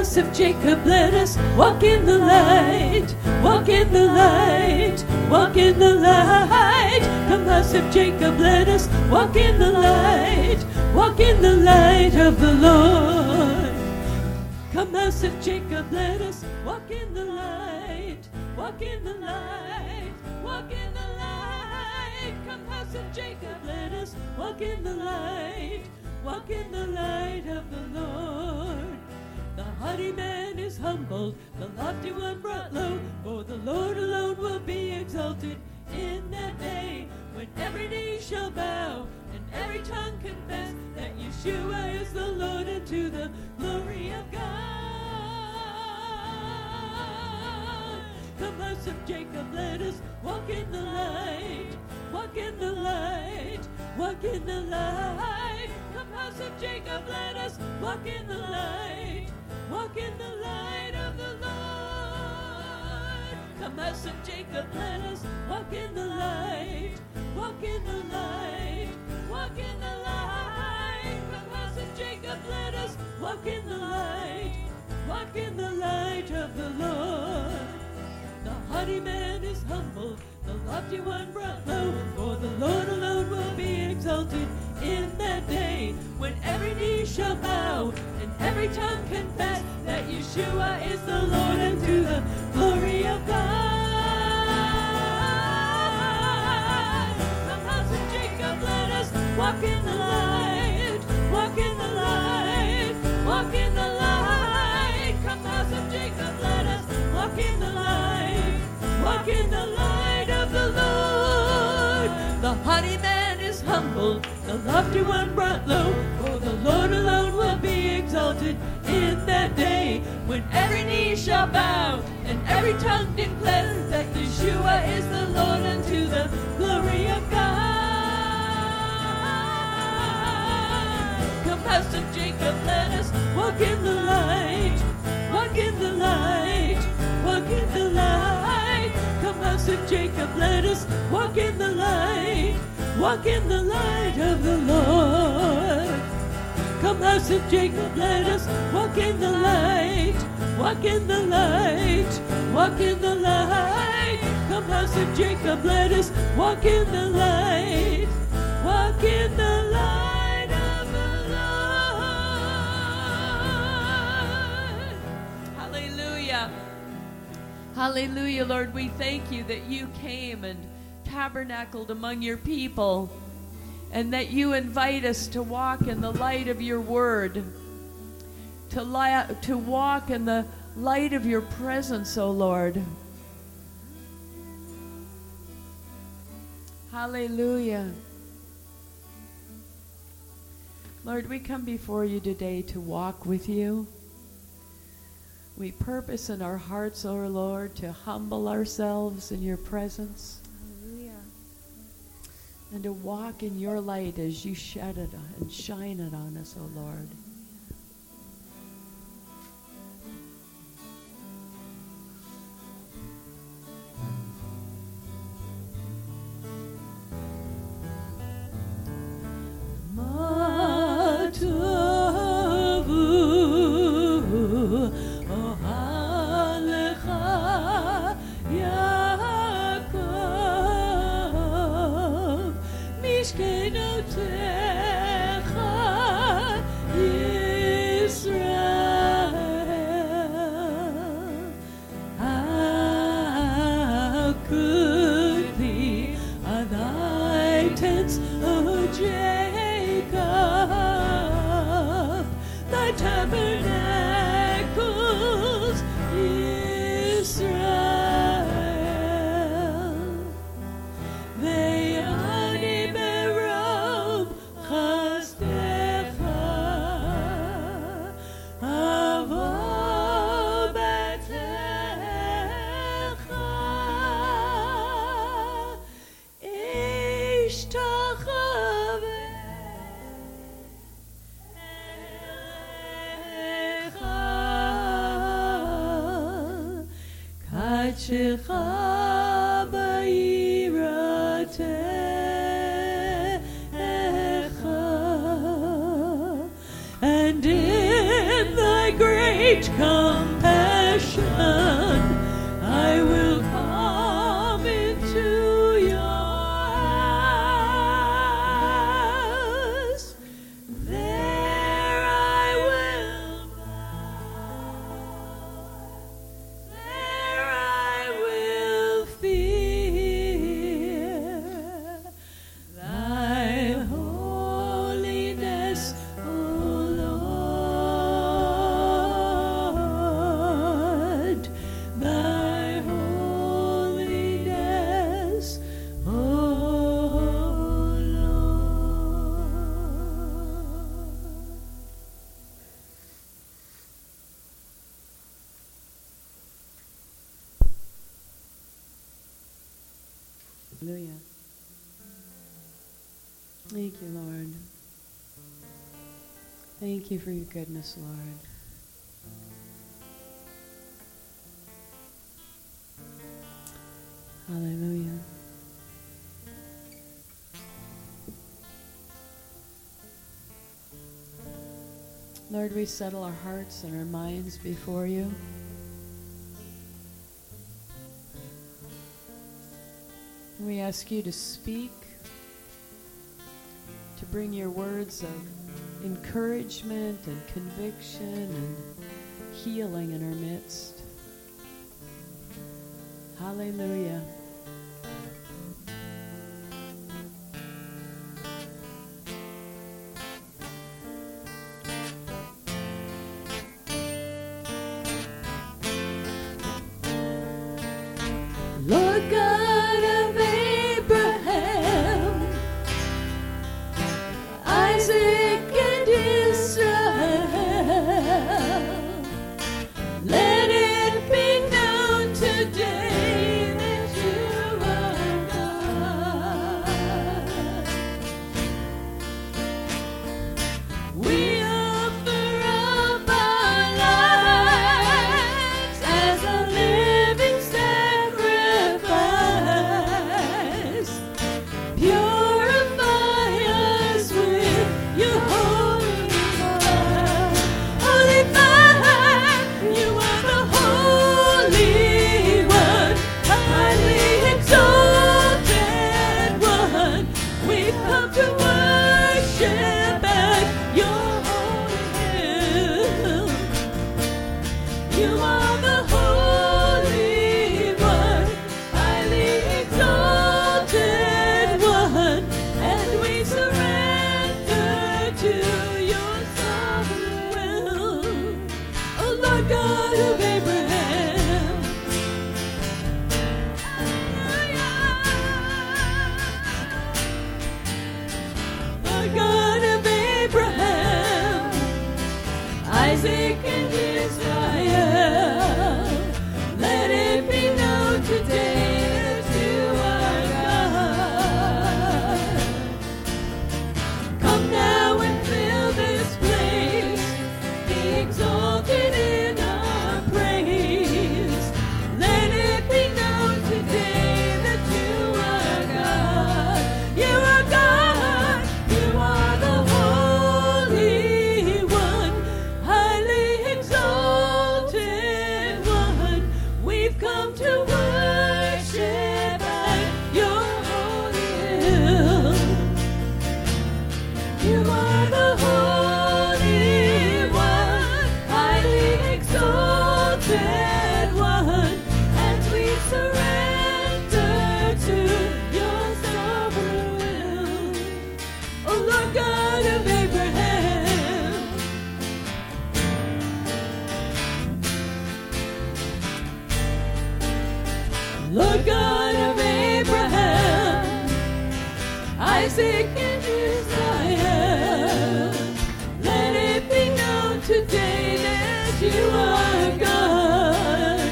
house of Jacob, let us walk in the light. Walk in the light. Walk in the light. Come, house of Jacob, let us walk in the light. Walk in the light of the Lord. Come, house of Jacob, let us walk in the light. Walk in the light. Walk in the light. Come, house of Jacob, let us walk in the light. Walk in the light of the Lord. The haughty man is humbled, the lofty one brought low, for the Lord alone will be exalted in that day, when every knee shall bow and every tongue confess that Yeshua is the Lord, and to the glory of God. Come, house of Jacob, let us walk in the light. Walk in the light. Walk in the light. Come, house of Jacob, let us walk in the light. Walk in the light of the Lord. Come, house of Jacob, let us walk in the light. Walk in the light. Walk in the light. Come, house of Jacob, let us walk in the light. Walk in the light of the Lord. The haughty man is humbled, the lofty one brought low, for the Lord alone will be exalted in that day, when every knee shall bow and every tongue confess that Yeshua is the Lord, and to the glory of God. Come, house of Jacob, let us walk in the light. Walk in the light. Walk in the light. Come, house of Jacob, let us walk in the light. Walk in the light of the Lord. The haughty man is humbled, the lofty one brought low, for the Lord alone will be exalted in that day, when every knee shall bow and every tongue declare that Yeshua is the Lord, and to the glory of God. Come, house of Jacob, let us walk in the light. Walk in the light. Walk in the light. Come, house of Jacob, let us walk in the light. Walk in the light of the Lord. Come, house of Jacob, let us walk in the light. Walk in the light. Walk in the light. Come, house of Jacob, let us walk in the light. Walk in the light of the Lord. Hallelujah. Hallelujah, Lord. We thank you that you came and tabernacled among your people, and that you invite us to walk in the light of your word, to walk in the light of your presence, O Lord. Hallelujah. Lord, we come before you today to walk with you. We purpose in our hearts, O Lord, to humble ourselves in your presence. Hallelujah. And to walk in your light as you shed it and shine it on us, O Lord. And in thy great Hallelujah. Thank you, Lord. Thank you for your goodness, Lord. Hallelujah. Lord, we settle our hearts and our minds before you. And we ask you to speak, to bring your words of encouragement and conviction and healing in our midst. Hallelujah. Lord God of Abraham, Isaac and Israel, let it be known today that you are God. We offer up our lives as a living sacrifice. Purify us with your holy fire. Holy fire, you are the Holy One, highly exalted One. We've come to worship at your holy hill. You are the Holy One, highly exalted One, and we surrender to your sovereign will. Oh Lord God of Abraham, Lord God of Abraham, Isaac and Israel, let it be known today that you are God. Come now and fill this place, be exalted in our praise. Let it be known today that you are God. You are God. You are the Holy One, highly exalted One. We've come to worship at your holy hill. You are the Holy One, highly exalted One, and we surrender to your sovereign will. Oh Lord God of Abraham, Lord God of Abraham, Isaac and Israel, let it be known today that you are God.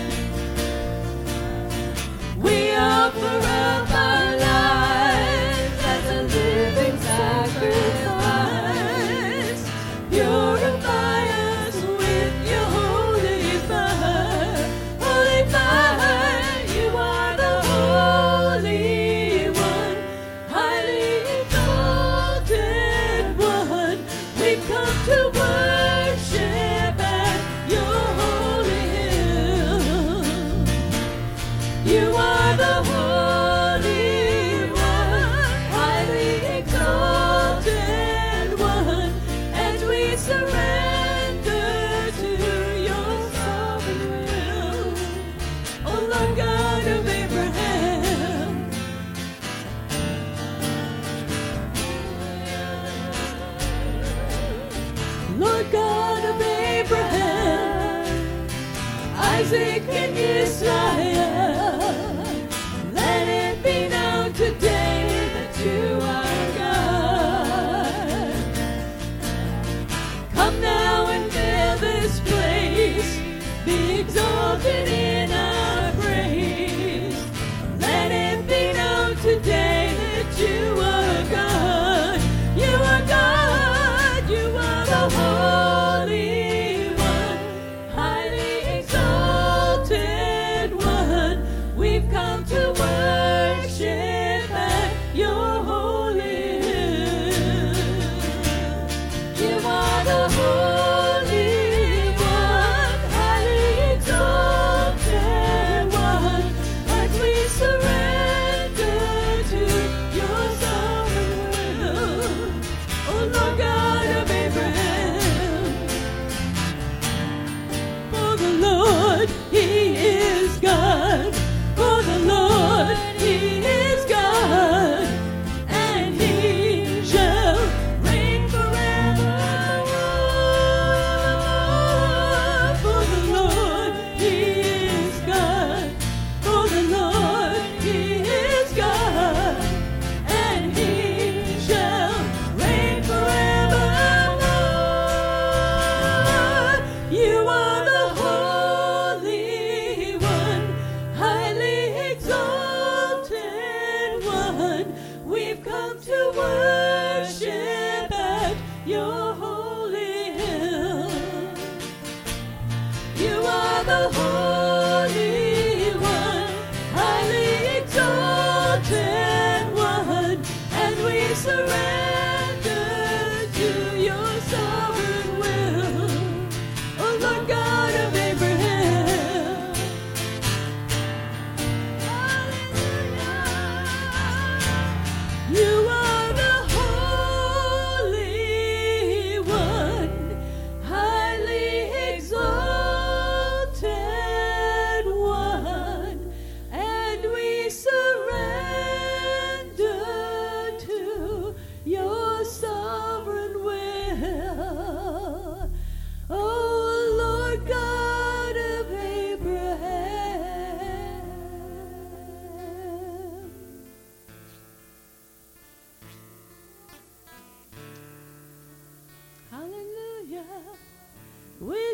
We offer up our lives as a living sacrifice. Purify us with your holy fire. Holy fire, you are the Holy One, highly exalted One. We've come to worship at your holy hill. You are the Holy One, highly exalted One, and we surrender to your sovereign will. Oh Lord God of Abraham, Lord God of Abraham, Isaac and Israel, let it be known today that you are God. Come now and fill this place, be exalted in our praise. Let it be known today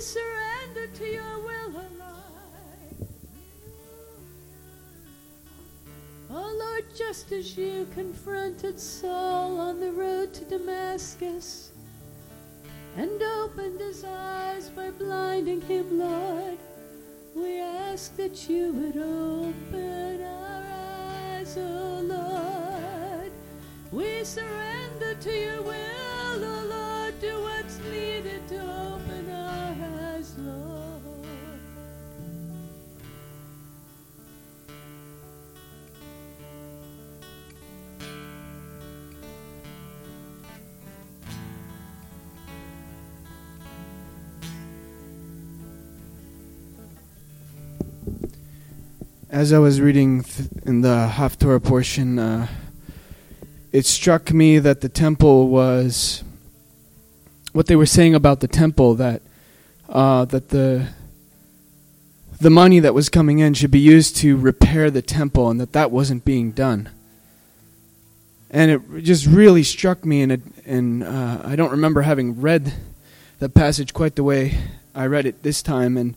surrender to your will, O Lord. Oh Lord, just as you confronted Saul on the road to Damascus and opened his eyes by blinding him, Lord, we ask that you would open our eyes, O Lord. We surrender to your will, O Lord. Do what's needed to open our eyes, Lord. As I was reading in the Haftorah portion, it struck me that the temple was, what they were saying about the temple, that the money that was coming in should be used to repair the temple, and that wasn't being done. And it just really struck me, and I don't remember having read the passage quite the way I read it this time,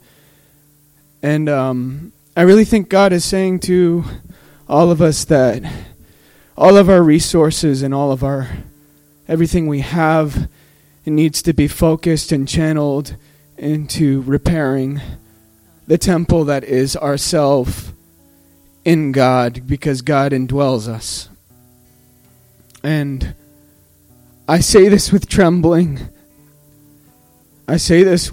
and I really think God is saying to all of us that all of our resources and all of everything we have, it needs to be focused and channeled into repairing the temple that is ourself in God, because God indwells us. And I say this with trembling. I say this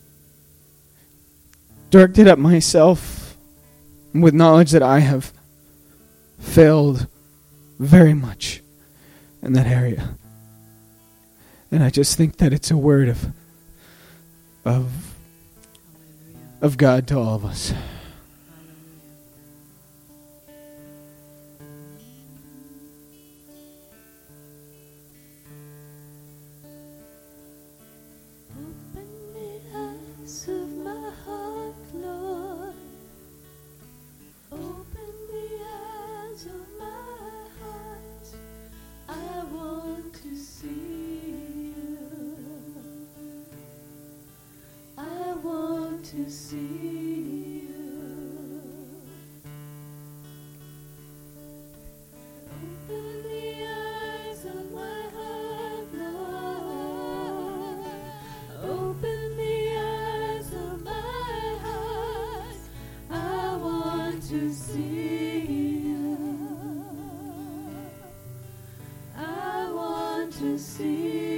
directed at myself, with knowledge that I have failed very much in that area. And I just think that it's a word of God to all of us. To see you. Open the eyes of my heart, Lord. Open the eyes of my heart. I want to see you. I want to see you.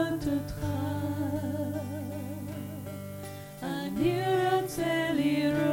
Lirot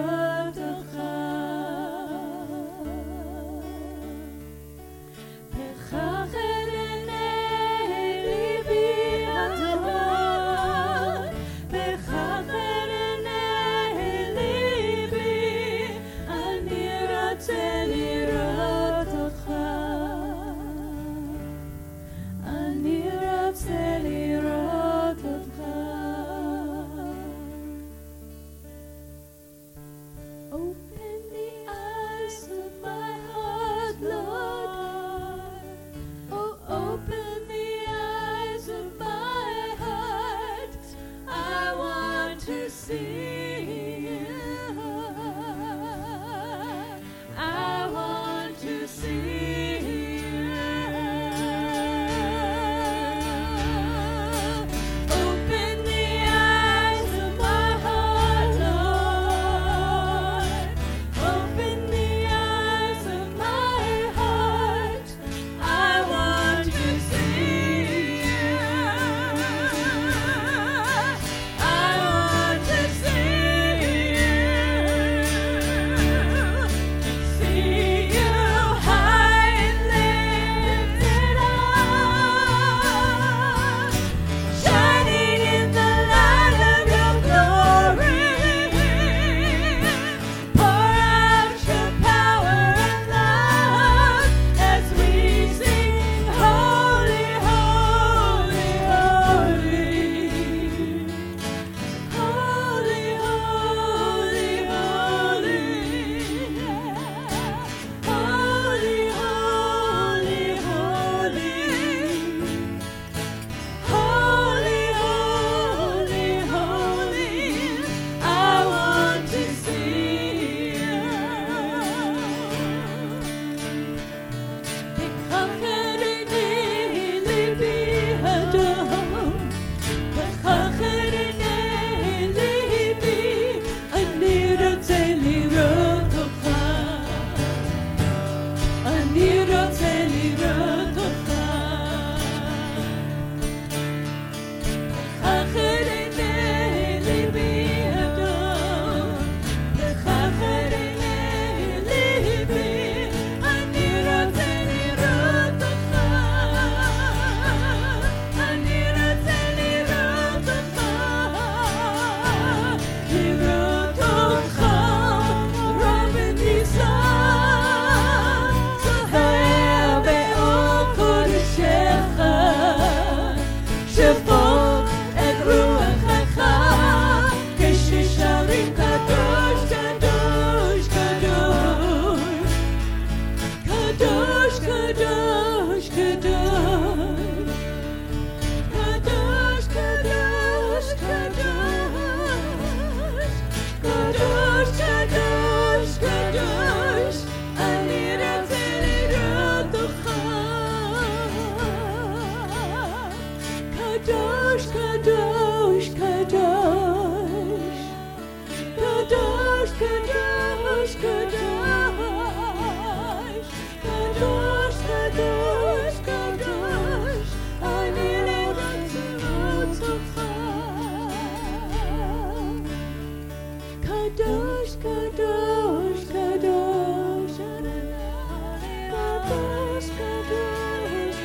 Kadosh, Kadosh, Kadosh, Adonai. Kadosh, Kadosh,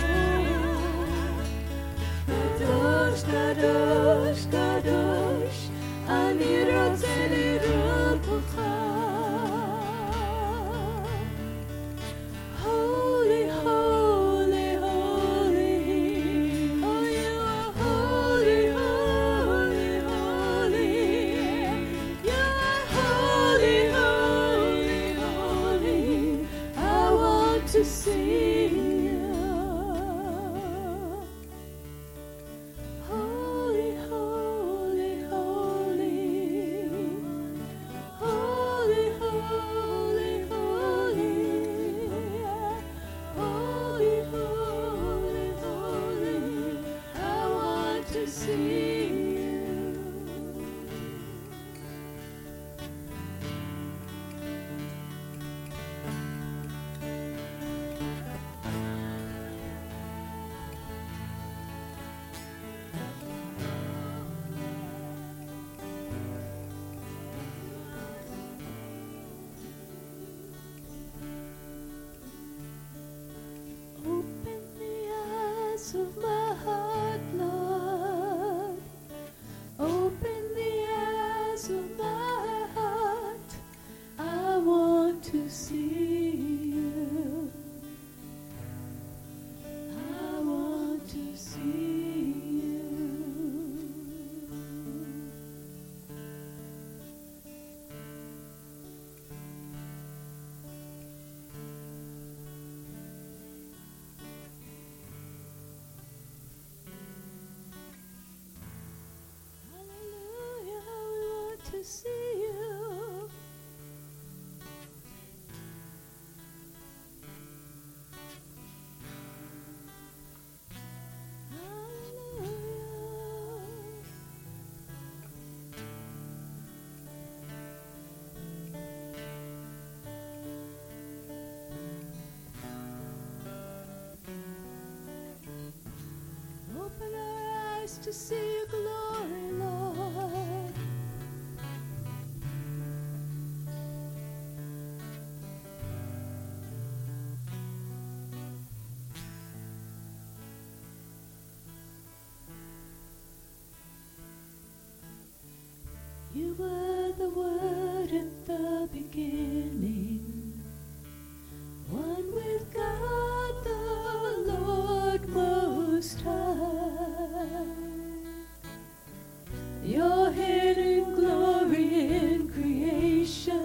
Kadosh, Kadosh, Kadosh, אני רוצה לראות אותך. Holy, holy, holy, oh you are holy, holy, holy. You are holy, holy, holy. I want to see you. Holy, holy, holy. Holy, holy, holy. Holy, holy, holy. I want to see you. Open the eyes of my heart, Lord. Open the eyes of my heart. I want to see you. I want to see you. Hallelujah, we want to see you. Hallelujah. Open our eyes to see your glory, Lord. You were the Word at the beginning, one with God the Lord Most High. Your hidden glory in creation,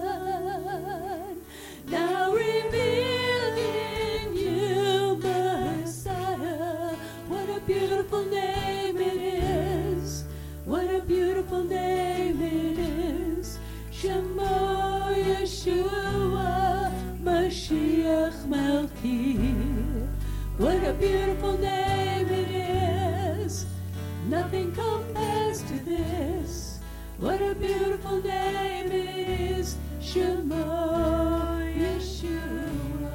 now revealed in you, Messiah. What a beautiful name it is. What a beautiful name it is. Shema Yeshua Mashiach Melchi. What a beautiful name it is. Nothing compares to this. What a beautiful name it is. Shema Yeshua.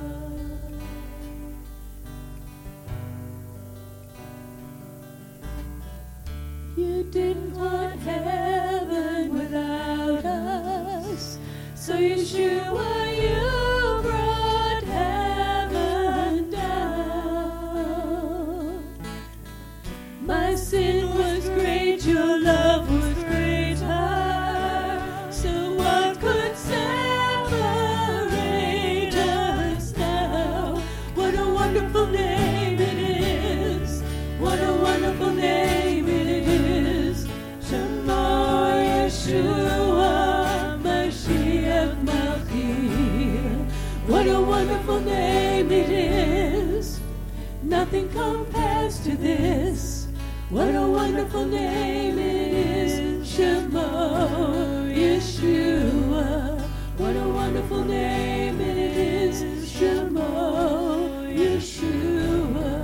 You didn't want heaven without us, so Yeshua, you brought heaven down. My sin was great, your love was greater, so what could separate us now? What a wonderful name it is. What a wonderful name it is. Shema Yeshua Mashiach Melchi. What a wonderful name it is. Nothing compares to this. What a wonderful name it is. Shema Yeshua. What a wonderful name it is. Shema Yeshua.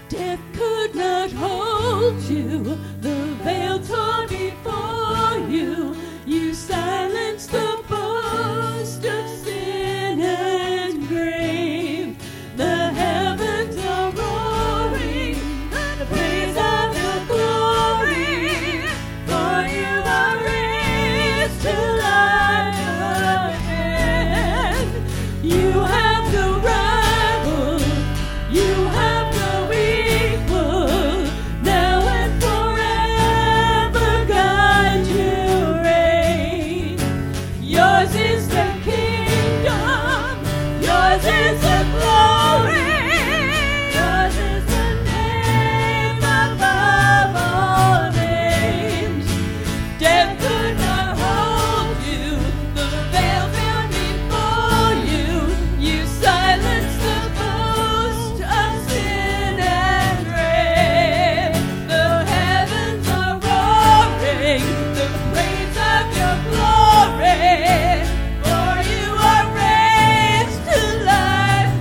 Death could not hold you, the veil torn before you. You silenced the boast of sin and grave. The heavens are roaring, the praise of your glory. For you are raised to life again. You have no rival, you have no equal. Now and forever, God, you reign. Yours is the kingdom, yours is the glory, yours is the name above all names. Death could not hold you, the veil fell before you. You silenced the boast of sin and grave. The heavens are roaring, the praise of your glory. For you are raised to life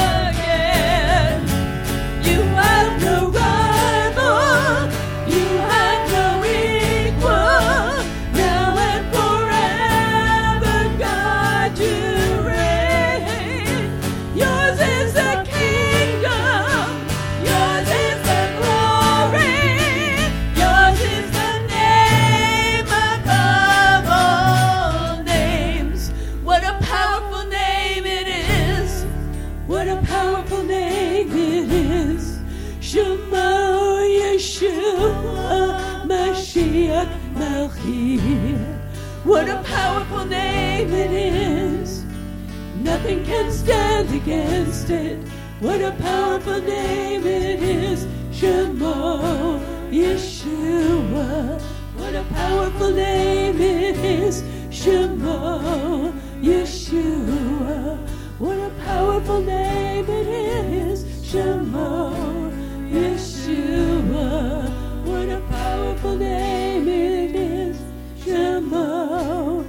again. You have no rival, you have no equal. Now and forever, God, you reign. Yours is the kingdom, yours is the glory, yours is the name above all names. What a powerful name it is! What a powerful name it is! Shema Yeshua Mashiach Malchi. What a powerful name it is! Nothing can stand against it. What a powerful name it is! Shema Yeshua. What a powerful name it is! Shema Yeshua. What a powerful name it is! Shema Yeshua. What a powerful name it is! Shema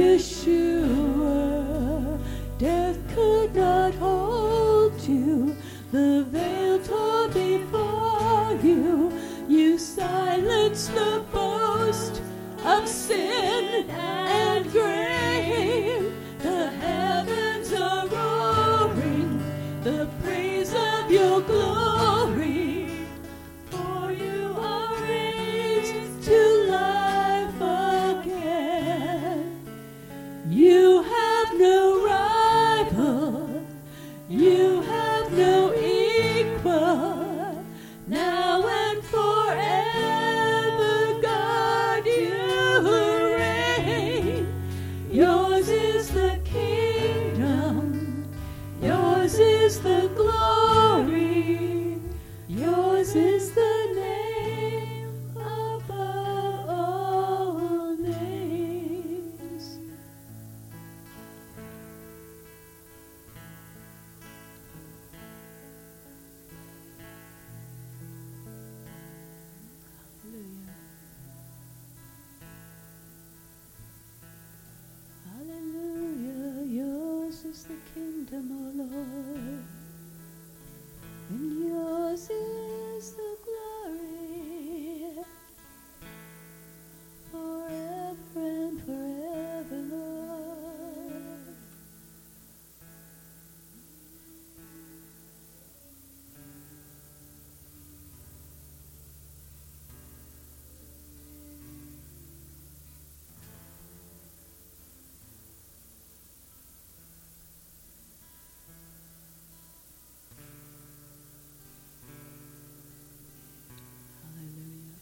Yeshua. Death could not hold you, the veil torn before you. You silenced the boast of sin and grave. The heavens are roaring, the praise of your glory. For you are raised to life again. You have no rival, you have no equal. Now and forever, God, you reign. Yours is the kingdom, yours is the glory, yours is the name above all names. Hallelujah. Hallelujah. Yours is the kingdom, O Lord, and yours is the glory, forever and forever, Lord. Hallelujah.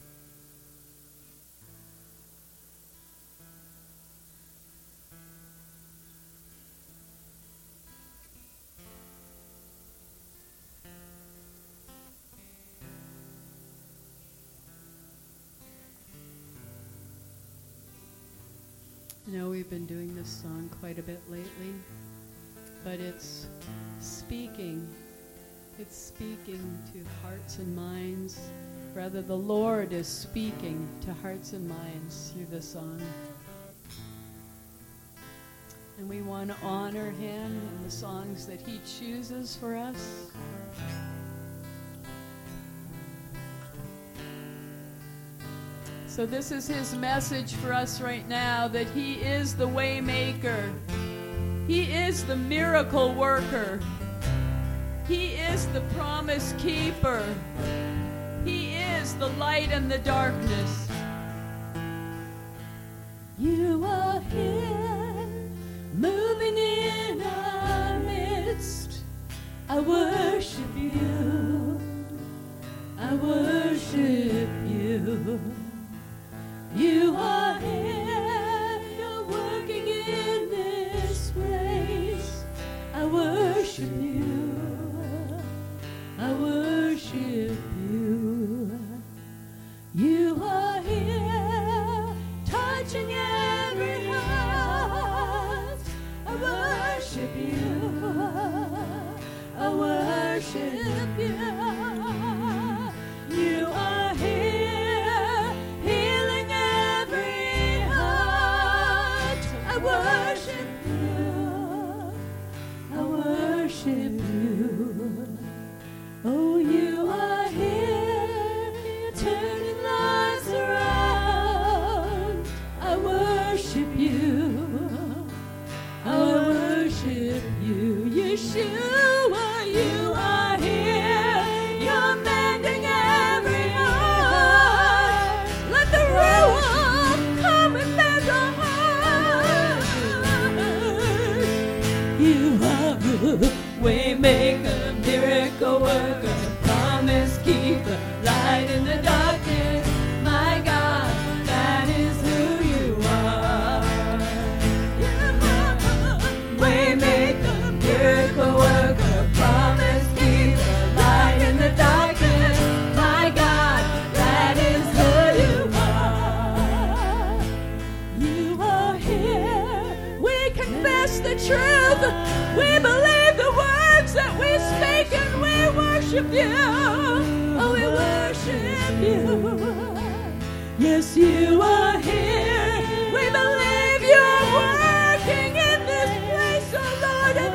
I know we've been doing this song quite a bit lately, but it's speaking to hearts and minds. Rather, the Lord is speaking to hearts and minds through this song. And we want to honor Him in the songs that He chooses for us. So this is his message for us right now, that he is the way maker. He is the miracle worker. He is the promise keeper. He is the light in the darkness. You are here, moving in our midst. I worship you. I worship you. You are here, you're working in this place. I worship you. I worship you. You are here, touching every heart. I worship you. I worship you. You are here, healing every heart. I worship you. I worship you. Oh, you are here, you're turning lives around. I worship you. I worship you. Yeshua, you are here, you're mending every heart. Let the Ruach come and mend our heart. You are way maker, miracle worker, promise keeper, light in the darkness. My God, that is who you are. Way maker, miracle worker, promise keeper, light in the darkness. My God, that is who you are. You are here. We confess the truth. We believe the words that we speak, and we worship you. Oh, we worship you. Yes, you are here. We believe you're working in this place, oh Lord, and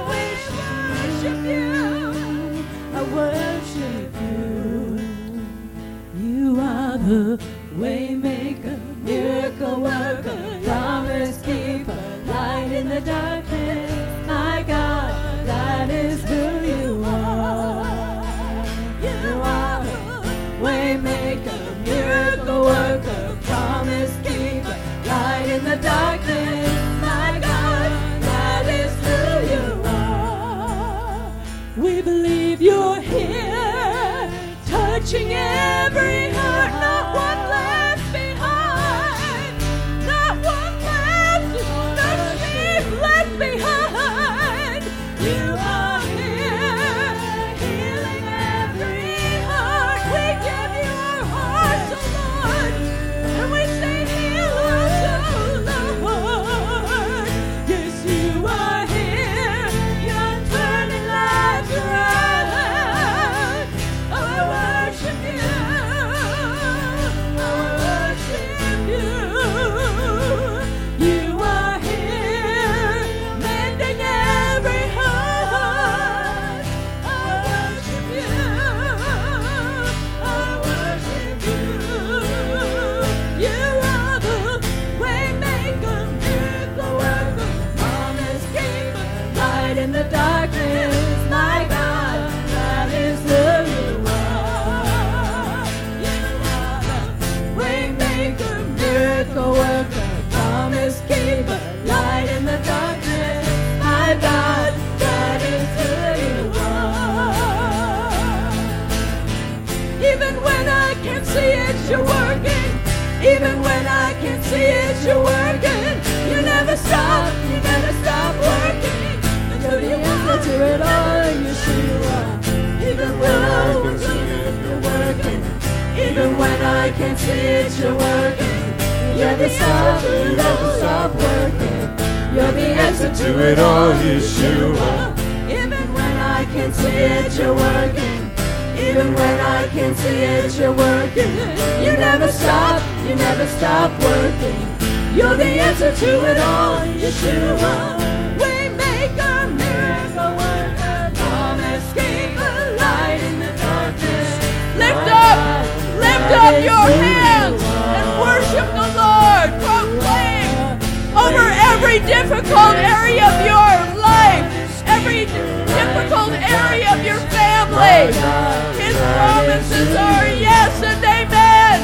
we worship you. I worship you. You are the way maker, miracle worker, promise keeper, light in the darkness. My God, that is who you are. You are the way maker, miracle worker, promise keeper, light in the darkness. My God, that is who you are. We believe you're here, touching every heart, not one left behind, not one left, no sheep left behind. You are here, healing every heart. We give you our hearts, oh Lord, and we say, heal us, oh Lord. Yes, you are here, you're turning lives around. Oh, I worship you. I worship you. You are here, mending every heart. I worship you. I worship you. You are the way maker, miracle worker, promise keeper, light in the darkness. My God, that is who you are. You are the way maker, miracle worker, promise keeper, light in the darkness. My God, that is who you are. Even when I can't see it, you're working. Even when I can't see it, you're working. You never stop working. Until you answer to it all, Yeshua. Even when I can't see it, you're working. Even when I can't see it, you're working. You never stop working. You're the answer to it all, Yeshua. Even when I can't see it, you're working. Even when I can't see it, you're working. You never stop working. You're the answer to it all, Yeshua. We make a miracle worker, promise keeper, light in the darkness. Lift up your hands and worship difficult area of your life, every difficult area of your family. His promises are yes and amen.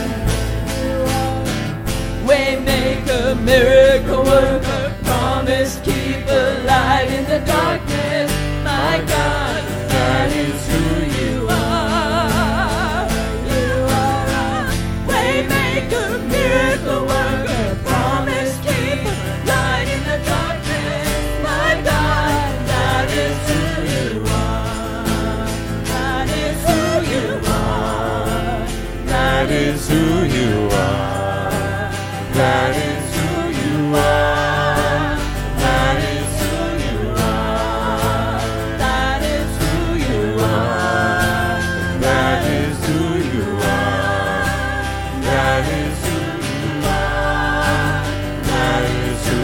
Waymaker, miracle worker, promise keeper, light in the darkness. My God, that is who you are. You are a waymaker, miracle worker, promise keeper, light in the darkness. My God, that is who you are. That is who you are. That is who you are. That is who you are. That is who you are. That is who you are. That is who you are. That is who you are. That is who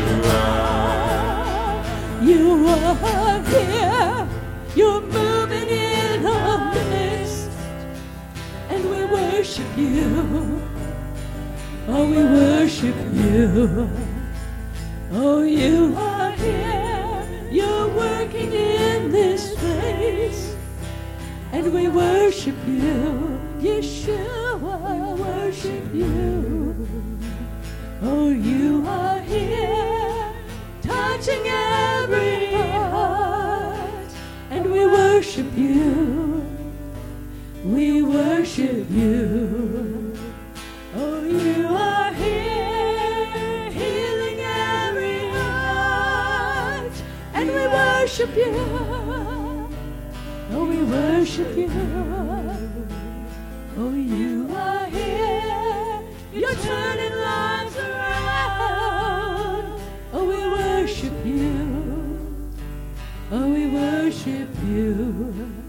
you are. You are here. You're moving in our midst, and we worship you. Oh, we worship you. Oh, you are here. You're working in this place, and we worship you. Yeshua, worship you. Oh, you are here, touching every heart, and we worship you. We worship you. Oh, you are here, healing every heart, and we worship you. Oh, we worship you. Oh, you are here, you're turning lives around. Oh, we worship you. Oh, we worship you.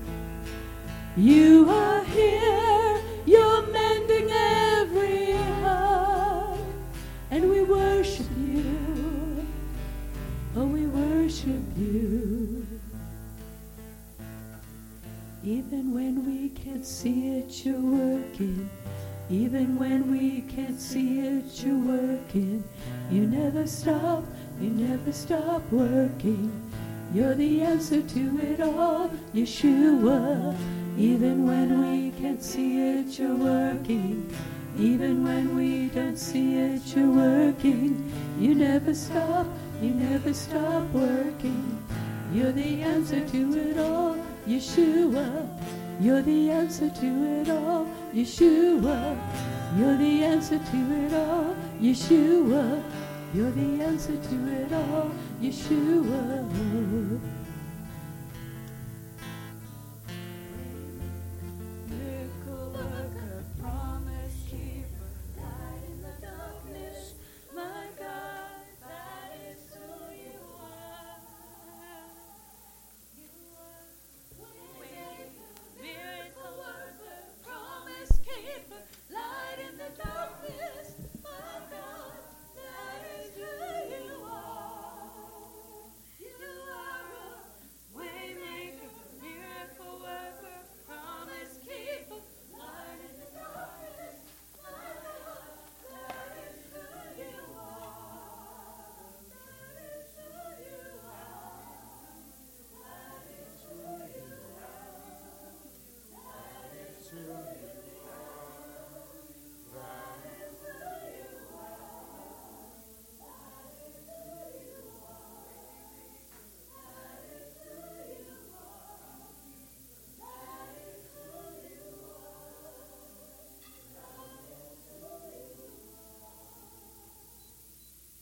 You are here, you're mending every heart, and we worship you. Oh, we worship you. Even when we can't see it, you're working. Even when we can't see it, you're working. You never stop working. You're the answer to it all, Yeshua. Even when we can't see it, you're working. Even when we don't see it, you're working. You never stop working. You're the answer to it all, Yeshua. You're the answer to it all, Yeshua. You're the answer to it all, Yeshua. You're the answer to it all, Yeshua.